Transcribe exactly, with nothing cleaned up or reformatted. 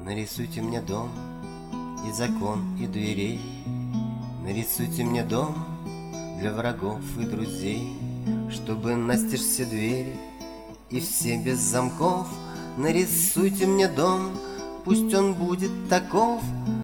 Нарисуйте мне дом, и закон, и дверей. Нарисуйте мне дом для врагов и друзей, чтобы настежь все двери и все без замков. Нарисуйте мне дом, пусть он будет таков,